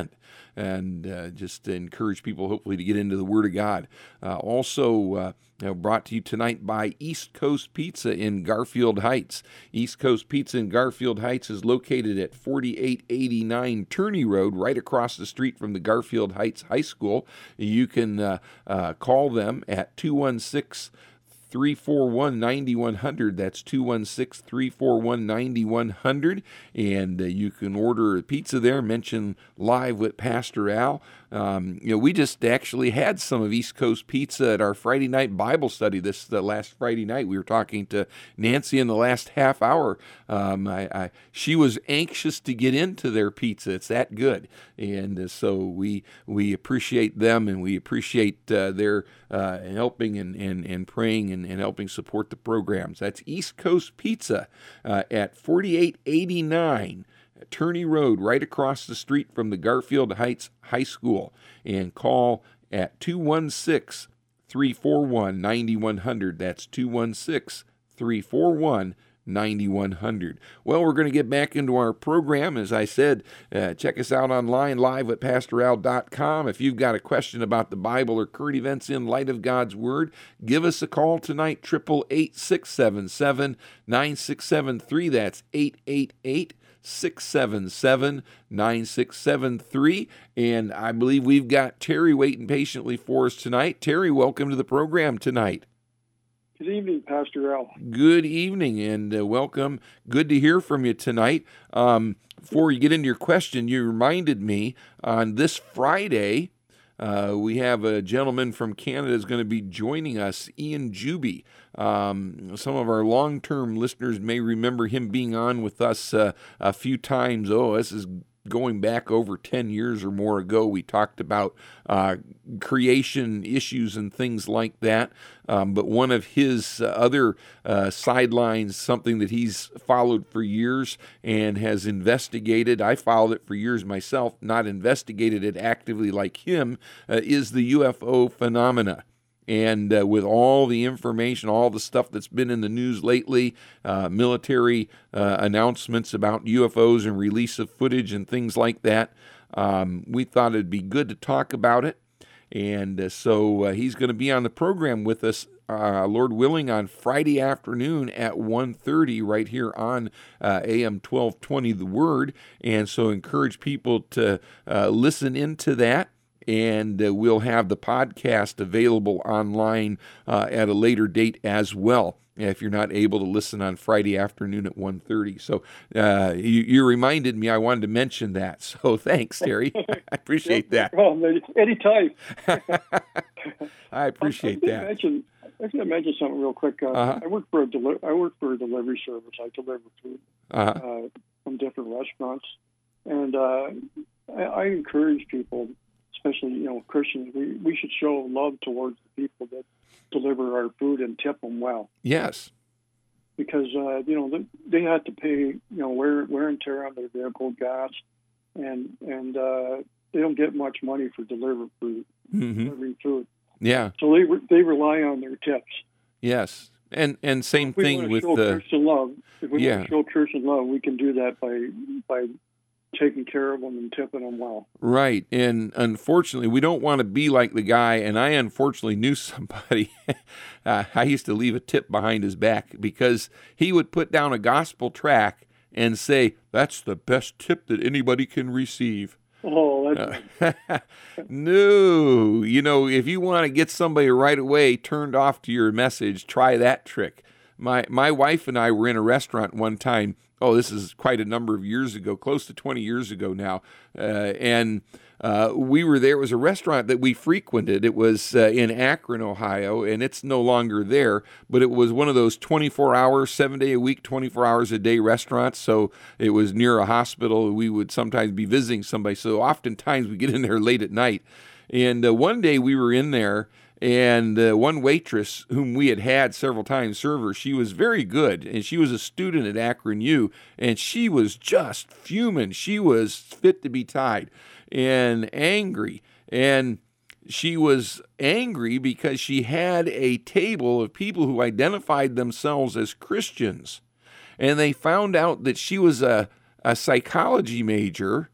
and uh, just to encourage people hopefully to get into the Word of God. Uh, also uh, you know, brought to you tonight by East Coast Pizza in Garfield Heights. East Coast Pizza in Garfield Heights is located at forty-eight eighty-nine Turney Road, right across the street from the Garfield Heights High School. You can uh, uh, call them at two one six, three four one, nine one zero zero. That's two one six, three four one, nine one zero zero. And uh, you can order a pizza there, mention Live with Pastor Al. Um, you know, we just actually had some of East Coast Pizza at our Friday night Bible study this the last Friday night. We were talking to Nancy in the last half hour. Um, I, I, she was anxious to get into their pizza. It's that good. And uh, so we we appreciate them, and we appreciate uh, their uh, helping and, and, and praying and, and helping support the programs. That's East Coast Pizza uh, at forty-eight eighty-nine Turney Road, right across the street from the Garfield Heights High School. And call at two one six, three four one, nine one zero zero. That's two one six, three four one, nine one zero zero. Well, we're going to get back into our program. As I said, uh, check us out online, live at pastor al dot com. If you've got a question about the Bible or current events in light of God's Word, give us a call tonight, eight eight eight, six seven seven, nine six seven three. That's eight eight eight, six seven seven, nine six seven three. And I believe we've got Terry waiting patiently for us tonight. Terry, welcome to the program tonight. Good evening, Pastor Al. Good evening, and uh, welcome. Good to hear from you tonight. Um, before you get into your question, you reminded me on this Friday, uh, we have a gentleman from Canada is going to be joining us, Ian Juby. Um, some of our long-term listeners may remember him being on with us uh, a few times. Oh, this is going back over ten years or more ago. We talked about uh, creation issues and things like that. Um, but one of his uh, other uh, sidelines, something that he's followed for years and has investigated, I followed it for years myself, not investigated it actively like him, uh, is the U F O phenomena. And uh, with all the information, all the stuff that's been in the news lately, uh, military uh, announcements about U F Os and release of footage and things like that, um, we thought it'd be good to talk about it. And uh, so uh, he's going to be on the program with us, uh, Lord willing, on Friday afternoon at one thirty right here on uh, A M twelve twenty The Word. And so encourage people to uh, listen into that. And uh, we'll have the podcast available online uh, at a later date as well, if you're not able to listen on Friday afternoon at one thirty. So uh, you, you reminded me I wanted to mention that. So thanks, Terry. I appreciate that. No problem. Anytime. I appreciate I, I that. Mention, I was going to mention something real quick. Uh, uh-huh. I work for a deli- I work for a delivery service. I deliver food uh-huh. uh, from different restaurants, and uh, I, I encourage people, especially, you know, Christians, we, we should show love towards the people that deliver our food and tip them well. Yes. Because, uh, you know, they, they have to pay, you know, wear, wear and tear on their vehicle, gas, and and uh, they don't get much money for deliver food, mm-hmm. delivering food. Yeah. So they they rely on their tips. Yes. And and same if we thing want to with show the Christian love. If we yeah. want to show Christian love, we can do that by by taking care of them and tipping them well. Right. And unfortunately, we don't want to be like the guy. And I unfortunately knew somebody, uh, I used to leave a tip behind his back because he would put down a gospel tract and say, that's the best tip that anybody can receive. Oh, that's uh, no. You know, if you want to get somebody right away turned off to your message, try that trick. My my wife and I were in a restaurant one time. Oh, this is quite a number of years ago, close to twenty years ago now. Uh, and uh, we were there. It was a restaurant that we frequented. It was uh, in Akron, Ohio, and it's no longer there. But it was one of those twenty-four hour, seven day a week, twenty-four hours a day restaurants. So it was near a hospital. We would sometimes be visiting somebody. So oftentimes we get in there late at night. And uh, one day we were in there, and uh, one waitress whom we had had several times serve her, she was very good, and she was a student at Akron U, and she was just fuming. She was fit to be tied and angry, and she was angry because she had a table of people who identified themselves as Christians, and they found out that she was a, a psychology major,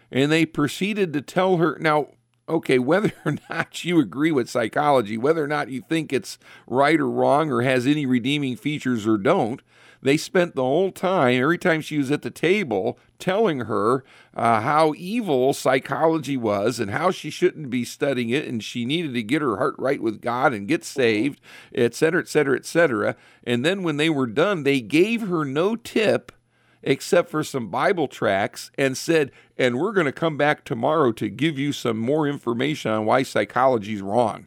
and they proceeded to tell her, now, okay, whether or not you agree with psychology, whether or not you think it's right or wrong or has any redeeming features or don't, they spent the whole time, every time she was at the table, telling her uh, how evil psychology was and how she shouldn't be studying it and she needed to get her heart right with God and get saved, et cetera, et cetera, et cetera. And then when they were done, they gave her no tip except for some Bible tracts and said, and we're going to come back tomorrow to give you some more information on why psychology is wrong.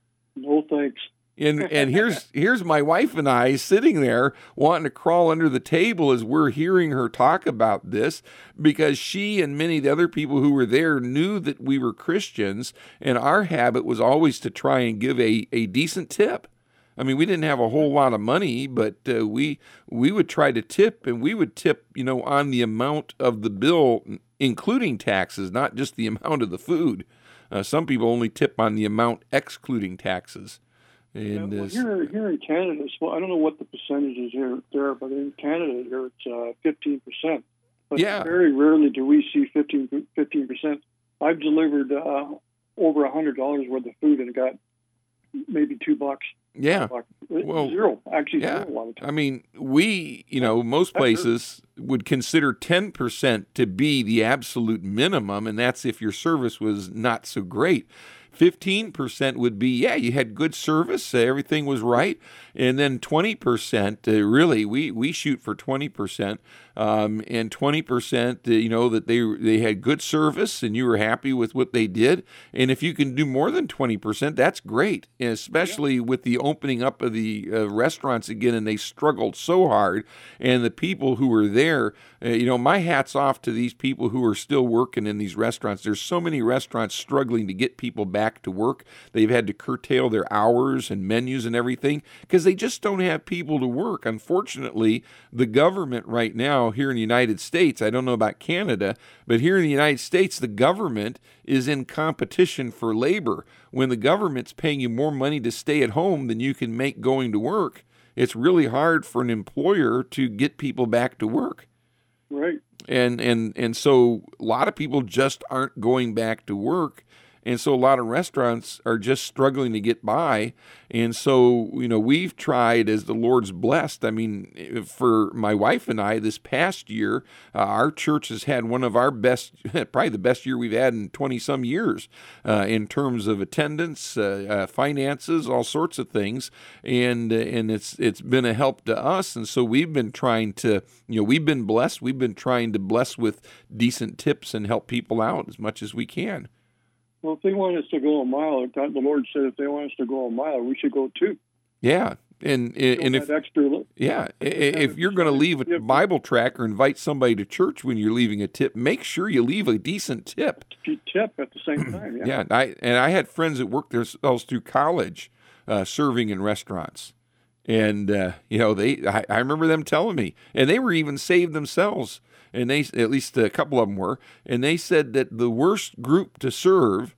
No thanks. And and here's here's my wife and I sitting there wanting to crawl under the table as we're hearing her talk about this, because she and many of the other people who were there knew that we were Christians, and our habit was always to try and give a, a decent tip. I mean, we didn't have a whole lot of money, but uh, we we would try to tip, and we would tip, you know, on the amount of the bill, including taxes, not just the amount of the food. Uh, some people only tip on the amount excluding taxes. And yeah, well, here, here in Canada, well, I don't know what the percentage is here there, but in Canada here it's uh, fifteen percent. But yeah. very rarely do we see fifteen percent. I've delivered uh, over a hundred dollars worth of food and got maybe two bucks. Yeah. Bucks. Well, zero. Actually, yeah. zero a lot of times. I mean, we, you know, most places would consider ten percent to be the absolute minimum, and that's if your service was not so great. fifteen percent would be, yeah, you had good service, uh, everything was right. And then twenty percent, uh, really, we, we shoot for twenty percent. Um, and twenty percent, uh, you know, that they they had good service and you were happy with what they did. And if you can do more than twenty percent, that's great, and especially yeah. with the opening up of the uh, restaurants again, and they struggled so hard. And the people who were there, uh, you know, my hat's off to these people who are still working in these restaurants. There's so many restaurants struggling to get people back to work. They've had to curtail their hours and menus and everything because they just don't have people to work. Unfortunately, the government right now here in the United States, I don't know about Canada, but here in the United States, the government is in competition for labor. When the government's paying you more money to stay at home than you can make going to work, it's really hard for an employer to get people back to work. Right. And and and so a lot of people just aren't going back to work. And so a lot of restaurants are just struggling to get by. And so, you know, we've tried, as the Lord's blessed. I mean, for my wife and I, this past year, uh, our church has had one of our best, probably the best year we've had in twenty-some years uh, in terms of attendance, uh, uh, finances, all sorts of things. And uh, and it's it's been a help to us. And so we've been trying to, you know, we've been blessed. We've been trying to bless with decent tips and help people out as much as we can. Well, if they want us to go a mile, the Lord said if they want us to go a mile, we should go two. Yeah, and and, and if extra, yeah, if you're going to leave a Bible tract or invite somebody to church when you're leaving a tip, make sure you leave a decent tip. Tip at the same time. Yeah, yeah. And I and I had friends that worked themselves through college, uh, serving in restaurants, and uh, you know they. I, I remember them telling me, and they were even saved themselves. And they, at least a couple of them were, and they said that the worst group to serve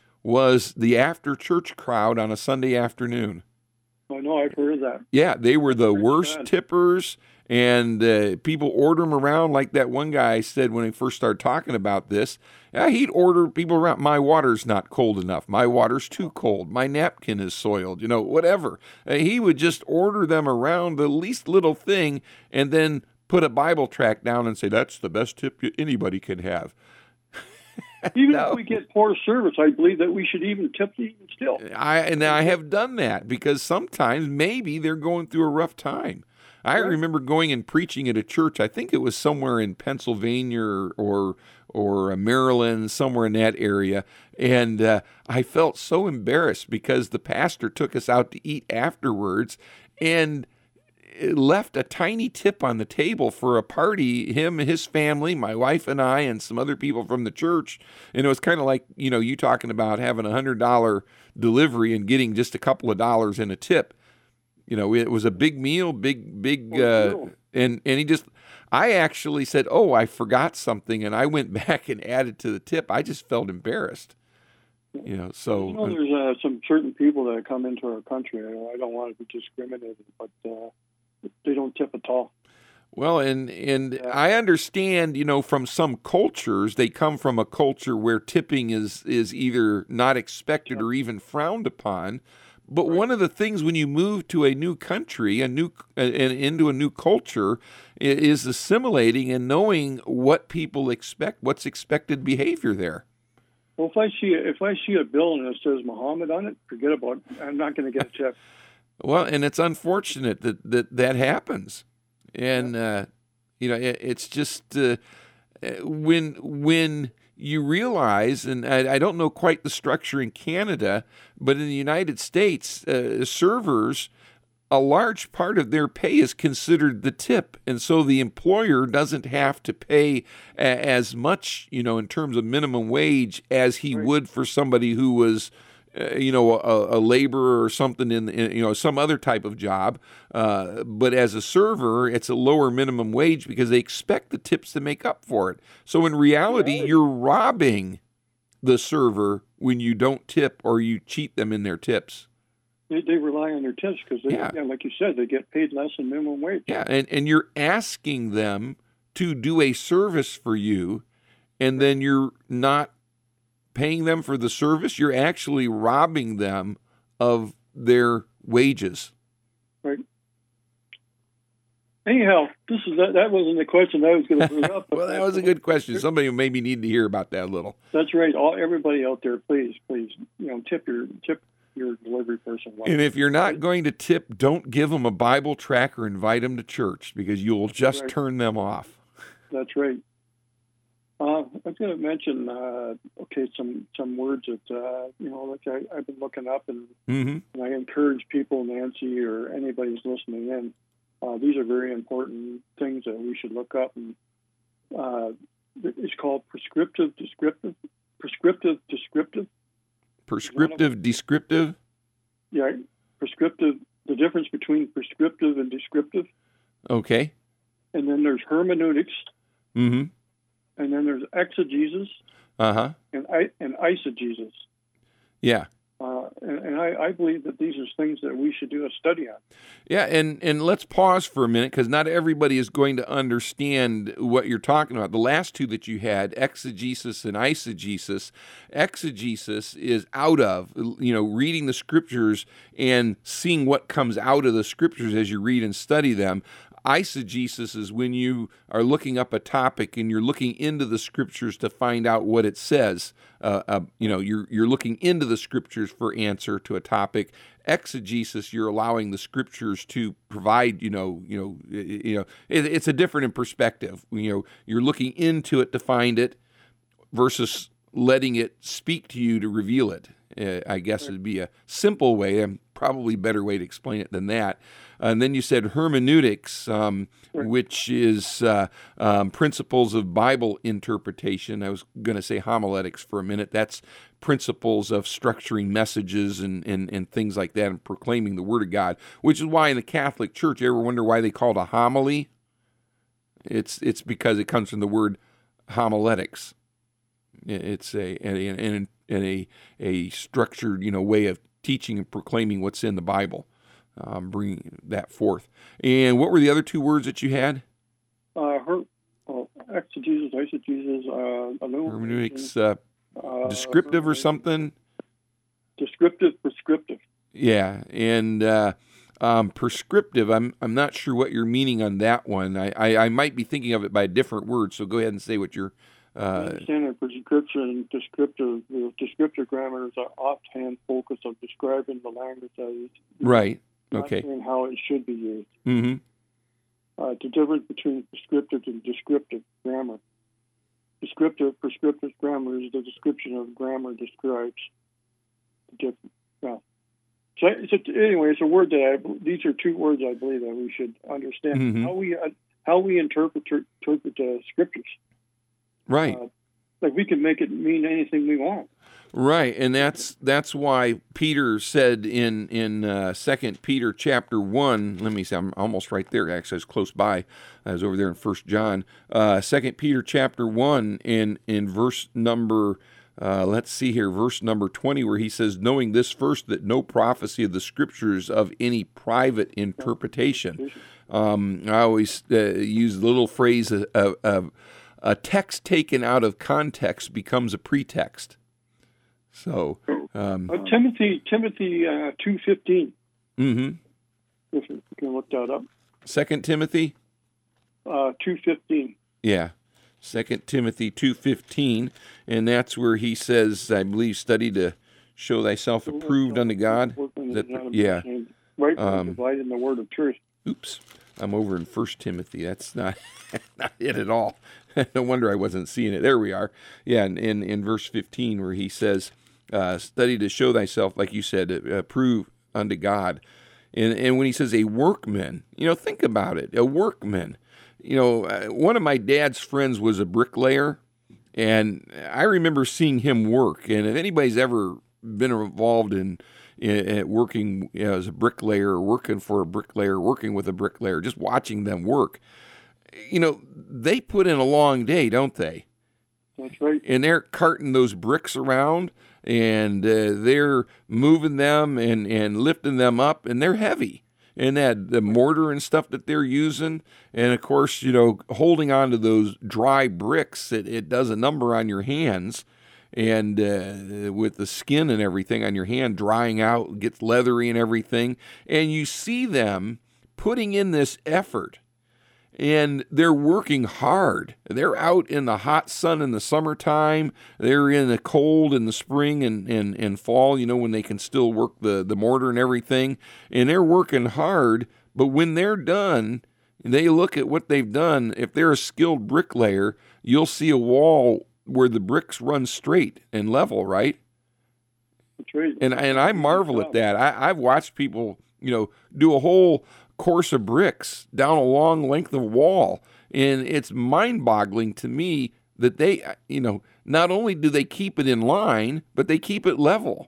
was the after-church crowd on a Sunday afternoon. I know, I've heard of that. Yeah, they were the Very worst bad. tippers, and uh, people order them around like that one guy said when he first started talking about this. Yeah, he'd order people around, my water's not cold enough, my water's too cold, my napkin is soiled, you know, whatever. Uh, he would just order them around the least little thing, and then put a Bible tract down and say, that's the best tip anybody can have. Even no. if we get poor service, I believe that we should even tip even still. I And I have done that because sometimes maybe they're going through a rough time. I right. remember going and preaching at a church, I think it was somewhere in Pennsylvania or or, or Maryland, somewhere in that area, and uh, I felt so embarrassed because the pastor took us out to eat afterwards, and left a tiny tip on the table for a party, him, his family, my wife and I, and some other people from the church. And it was kind of like, you know, you talking about having a one hundred dollars delivery and getting just a couple of dollars in a tip. You know, it was a big meal, big, big, uh, and, and he just, I actually said, oh, I forgot something, and I went back and added to the tip. I just felt embarrassed. You know, so. You know, there's uh, some certain people that come into our country. I don't want to be discriminated, but uh, they don't tip at all. Well, and and Yeah. I understand, you know, from some cultures, they come from a culture where tipping is is either not expected or even frowned upon. But Right. one of the things when you move to a new country, a new uh, and into a new culture, i- is assimilating and knowing what people expect, what's expected behavior there. Well, if I see if I see a bill and it says Muhammad on it, forget about it. I'm not going to get a tip. Well, and it's unfortunate that that, that happens. And, uh, you know, it, it's just uh, when when you realize, and I, I don't know quite the structure in Canada, but in the United States, uh, servers, a large part of their pay is considered the tip. And so the employer doesn't have to pay a, as much, you know, in terms of minimum wage as he Right. would for somebody who was uh, you know, a, a laborer or something in, in, you know, some other type of job. Uh, but as a server, it's a lower minimum wage because they expect the tips to make up for it. So in reality, Right. you're robbing the server when you don't tip or you cheat them in their tips. They, they rely on their tips because, Yeah. yeah, like you said, they get paid less than minimum wage. Yeah, and, and you're asking them to do a service for you, and then you're not paying them for the service. You're actually robbing them of their wages. Right. Anyhow, this is that, that wasn't the question I was going to bring up. but Well, that was a good question. Somebody maybe need to hear about that a little. That's right. All everybody out there, please, please, you know, tip your tip your delivery person well. And if you're not going to tip, don't give them a Bible tract or invite them to church because you'll just Right. turn them off. That's right. Uh, I was going to mention, uh, okay, some some words that uh, you know, like I, I've been looking up, and, Mm-hmm. and I encourage people, Nancy or anybody who's listening in. Uh, these are very important things that we should look up, and uh, it's called prescriptive, descriptive, prescriptive, descriptive. Prescriptive, descriptive. Yeah, prescriptive. The difference between prescriptive and descriptive, Okay. and then there's hermeneutics, Mm-hmm. and then there's exegesis Uh-huh. and I, and eisegesis. Yeah. Uh, and and I, I believe that these are things that we should do a study on. Yeah, and, and let's pause for a minute because not everybody is going to understand what you're talking about. The last two that you had, exegesis and eisegesis. Exegesis is out of, you know, reading the scriptures and seeing what comes out of the scriptures as you read and study them. Eisegesis is when you are looking up a topic and you're looking into the scriptures to find out what it says. Uh, uh, you know, you're you're looking into the scriptures for answer to a topic. Exegesis, you're allowing the scriptures to provide. You know, you know, you know, it, it's a different in perspective. You know, you're looking into it to find it versus letting it speak to you to reveal it. Uh, I guess it'd be a simple way, and probably better way to explain it than that. And then you said hermeneutics, um, Right. which is uh, um, principles of Bible interpretation. I was going to say homiletics for a minute. That's principles of structuring messages and, and, and things like that and proclaiming the Word of God, which is why in the Catholic Church, you ever wonder why they call it a homily? It's it's because it comes from the word homiletics. It's a and and a, a structured, you know, way of teaching and proclaiming what's in the Bible, um, bringing that forth. And what were the other two words that you had? Uh, her, oh, exegesis, eisegesis, uh, illumination, Hermeneutics, uh, uh, descriptive or something? Descriptive, prescriptive. Yeah, and uh, um, prescriptive. I'm I'm not sure what you're meaning on that one. I, I, I might be thinking of it by a different word. So go ahead and say what you're. I Uh, understand that prescription and descriptive, the descriptive grammar is an offhand focus of describing the language that is right. not Okay. saying how it should be used. Mm-hmm. Uh, the difference between prescriptive and descriptive grammar. Descriptive, prescriptive grammar is the description of grammar describes the different. Yeah. So, so anyway, it's a word that I. These are two words I believe that we should understand Mhm. how we uh, how we interpret interpret the scriptures. Right. Uh, like we can make it mean anything we want. Right, and that's that's why Peter said in in uh, Second Peter chapter one. Let me see, I'm almost right there. Actually, I was close by. I was over there in First John. Uh, Second Peter chapter one, in in verse number. Uh, let's see here, verse number twenty, where he says, "Knowing this first, that no prophecy of the Scriptures of any private interpretation." Um, I always uh, use the little phrase of, of, of a text taken out of context becomes a pretext. So, um, uh, Timothy, Timothy uh, two fifteen. Mm-hmm. If you can look that up. Second Timothy. Uh, two fifteen. Yeah, Second Timothy two fifteen, and that's where he says, I believe, study to show thyself approved unto God. That, yeah. Right, um, dividing the word of truth. Oops, I'm over in First Timothy. That's not not it at all. No wonder I wasn't seeing it. There we are. Yeah, in in, in verse fifteen where he says, uh, study to show thyself, like you said, approved unto God. And and when he says a workman, you know, think about it, a workman. You know, uh, one of my dad's friends was a bricklayer, and I remember seeing him work. And if anybody's ever been involved in, in, in working you know, as a bricklayer, or working for a bricklayer, working with a bricklayer, just watching them work, you know, they put in a long day, don't they? That's right. And they're carting those bricks around, and uh, they're moving them and, and lifting them up, and they're heavy. And that the mortar and stuff that they're using, and of course, you know, holding on to those dry bricks, it, it does a number on your hands, and uh, with the skin and everything on your hand drying out, gets leathery and everything, and you see them putting in this effort. And they're working hard. They're out in the hot sun in the summertime. They're in the cold in the spring and, and, and fall, you know, when they can still work the, the mortar and everything. And they're working hard. But when they're done, they look at what they've done. If they're a skilled bricklayer, you'll see a wall where the bricks run straight and level, right? That's right. And, and I marvel at that. I, I've watched people, you know, do a whole course of bricks down a long length of wall, and it's mind-boggling to me that they, you know, not only do they keep it in line, but they keep it level.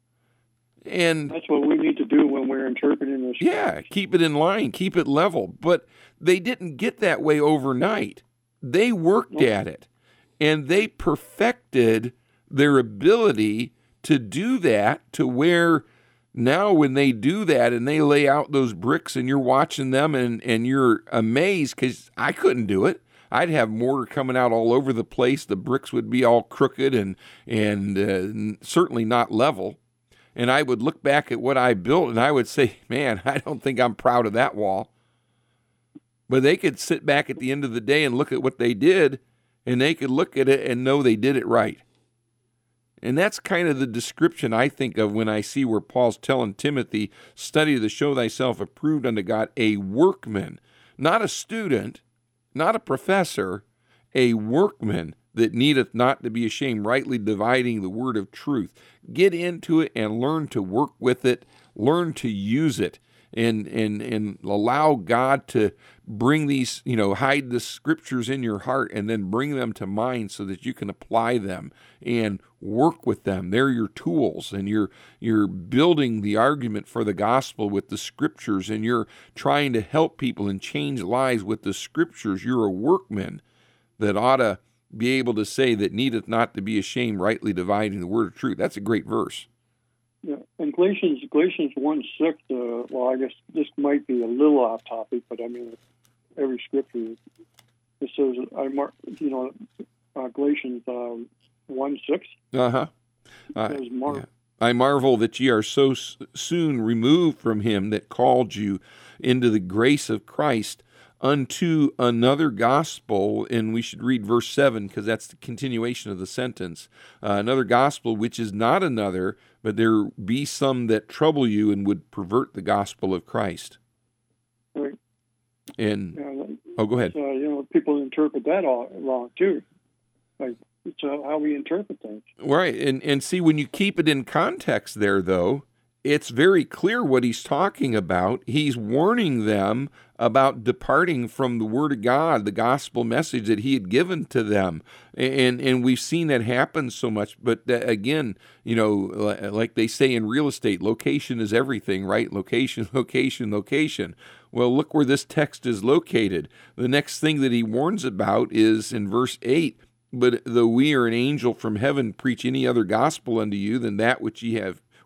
And that's what we need to do when we're interpreting this. Yeah, keep it in line, keep it level. But they didn't get that way overnight. They worked nope. at it, and they perfected their ability to do that to where now when they do that and they lay out those bricks and you're watching them and, and you're amazed because I couldn't do it. I'd have mortar coming out all over the place. The bricks would be all crooked and, and uh, certainly not level. And I would look back at what I built and I would say, man, I don't think I'm proud of that wall. But they could sit back at the end of the day and look at what they did, and they could look at it and know they did it right. And that's kind of the description I think of when I see where Paul's telling Timothy, study to show thyself approved unto God, a workman, not a student, not a professor, a workman that needeth not to be ashamed, rightly dividing the word of truth. Get into it and learn to work with it, learn to use it, and and and allow God to bring these, you know, hide the scriptures in your heart and then bring them to mind so that you can apply them and work with them. They're your tools, and you're you're building the argument for the gospel with the scriptures, and you're trying to help people and change lives with the scriptures. You're a workman that ought to be able to say that needeth not to be ashamed, rightly dividing the word of truth. That's a great verse. Yeah, and Galatians Galatians one six. Uh, well, I guess this might be a little off topic, but I mean, every scripture it says, I mar- you know, uh, Galatians uh, one six. Uh-huh. Uh says, mar- yeah. I marvel that ye are so s- soon removed from him that called you into the grace of Christ unto another gospel, and we should read verse seven because that's the continuation of the sentence. Uh, another gospel which is not another, but there be some that trouble you and would pervert the gospel of Christ. Right. And yeah, oh, go ahead. Uh, you know, people interpret that all wrong too. Like it's uh, how we interpret things. Right, and and see, when you keep it in context there, though, it's very clear what he's talking about. He's warning them about departing from the Word of God, the gospel message that he had given to them. And and we've seen that happen so much. But uh, again, you know, like they say in real estate, location is everything, right? Location, location, location. Well, look where this text is located. The next thing that he warns about is in verse eight, but though we or an angel from heaven preach any other gospel unto you than that which ye have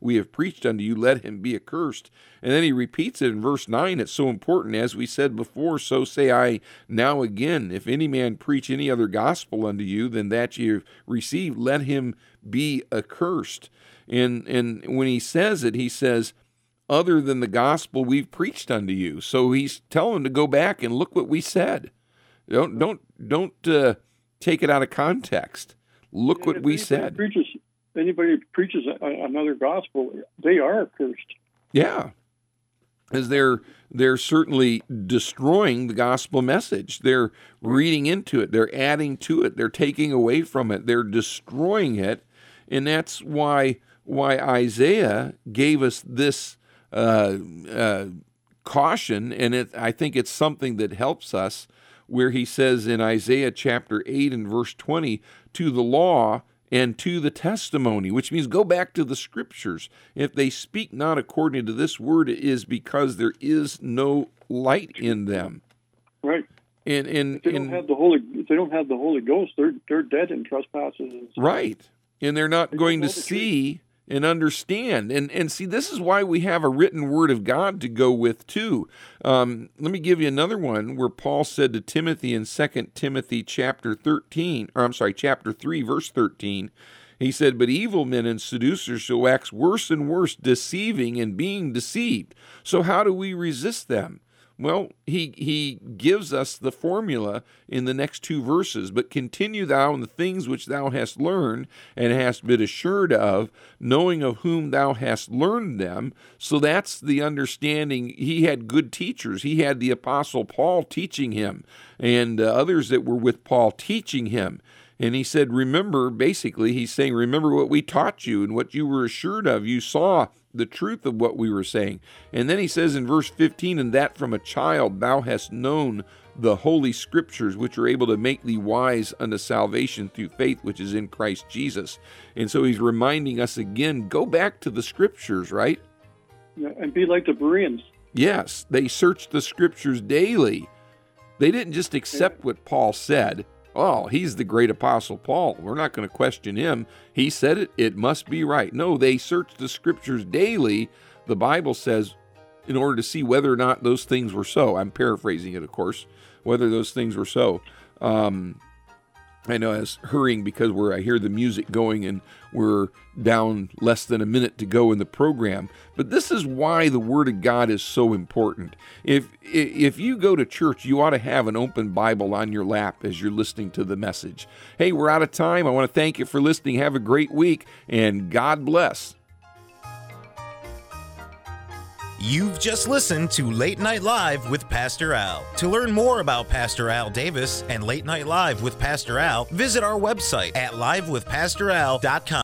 we have preached unto you, let him be accursed. And then he repeats it in verse nine. It's so important. As we said before, so say I now again, if any man preach any other gospel unto you than that ye have received, let him be accursed. And, and when he says it, he says, other than the gospel we've preached unto you. So he's telling them to go back and look what we said. Don't don't don't uh, take it out of context. Look and what we said. Preaches, anybody who preaches a, another gospel, they are accursed. Yeah, because they're they're certainly destroying the gospel message. They're reading into it. They're adding to it. They're taking away from it. They're destroying it, and that's why why Isaiah gave us this uh, uh, caution. And it, I think it's something that helps us, where he says in Isaiah chapter eight and verse twenty, to the law and to the testimony, which means go back to the scriptures. If they speak not according to this word, it is because there is no light in them. Right. And and if they don't and, have the Holy, if they don't have the Holy Ghost, they're they're dead in trespasses. Right. And they're not they going to the see truth. And understand. And and see, this is why we have a written word of God to go with too. Um, let me give you another one where Paul said to Timothy in Second Timothy chapter thirteen, or I'm sorry, chapter three, verse thirteen, he said, but evil men and seducers shall wax worse and worse, deceiving and being deceived. So how do we resist them? Well, he he gives us the formula in the next two verses. But continue thou in the things which thou hast learned and hast been assured of, knowing of whom thou hast learned them. So that's the understanding. He had good teachers. He had the Apostle Paul teaching him, and uh, others that were with Paul teaching him. And he said, remember, basically, he's saying, remember what we taught you and what you were assured of. You saw the truth of what we were saying. And then he says in verse fifteen, and that from a child thou hast known the holy scriptures, which are able to make thee wise unto salvation through faith which is in Christ Jesus. And so he's reminding us again, go back to the scriptures, right? Yeah, and be like the Bereans. Yes, they searched the scriptures daily. They didn't just accept what Paul said. Oh, he's the great apostle Paul. We're not going to question him. He said it. It must be right. No, they searched the scriptures daily, the Bible says, in order to see whether or not those things were so. I'm paraphrasing it, of course, whether those things were so. Um, I know I was hurrying because we're, I hear the music going and we're down less than a minute to go in the program. But this is why the Word of God is so important. If if you go to church, you ought to have an open Bible on your lap as you're listening to the message. Hey, we're out of time. I want to thank you for listening. Have a great week, and God bless. You've just listened to Late Night Live with Pastor Al. To learn more about Pastor Al Davis and Late Night Live with Pastor Al, visit our website at live with pastor al dot com.